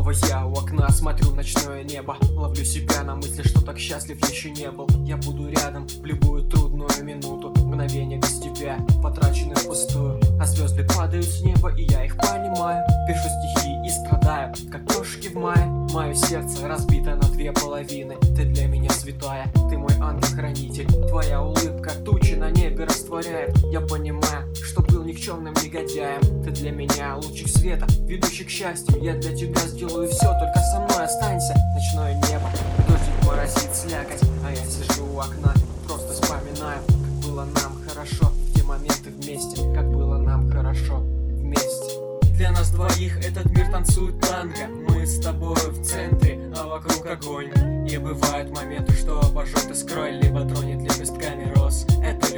Снова я у окна смотрю в ночное небо, ловлю себя на мысли, что так счастлив еще не был. Я буду рядом в любую трудную минуту, мгновение без тебя потрачены впустую. А звезды падают с неба, и я их понимаю. Пишу стихи и страдаю, как крошки в мае. Мое сердце разбито на две половины. Ты для меня святая, ты мой ангел-хранитель. Твоя улыбка тучи на небе растворяет. Я понимаю, что был никчемным негодяем. Ты для меня лучик света, ведущий к счастью. Я для тебя сделаю все, только со мной останься. Ночное небо, дождик моросит слякоть, а я сижу у окна, просто вспоминаю, как было нам хорошо в те моменты вместе, как было нам хорошо вместе. Для нас двоих этот мир танцует танго. Мы с тобой в центре, а вокруг огонь. И бывают моменты, что обожжет искрой, либо тронет лепестками роз. Это